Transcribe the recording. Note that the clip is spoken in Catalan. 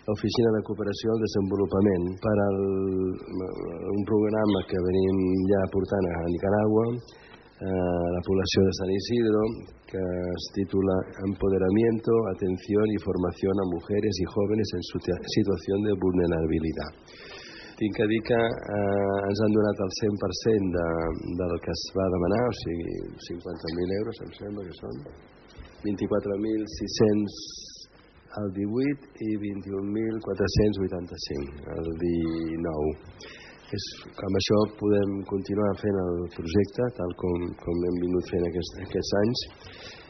l'Oficina de Cooperació al Desenvolupament per un programa que venim ja portant a Nicaragua, la població de San Isidro, que es titula Empoderamiento, Atención y Formación a Mujeres y Jóvenes en Situación de Vulnerabilidad. Tinc que dir que ens han donat el 100% del que es va demanar, o sigui, 50.000 euros, em sembla que són 24.600 el 18 i 21.485 el 19. Amb això podem continuar fent el projecte tal com hem vingut fent aquests anys.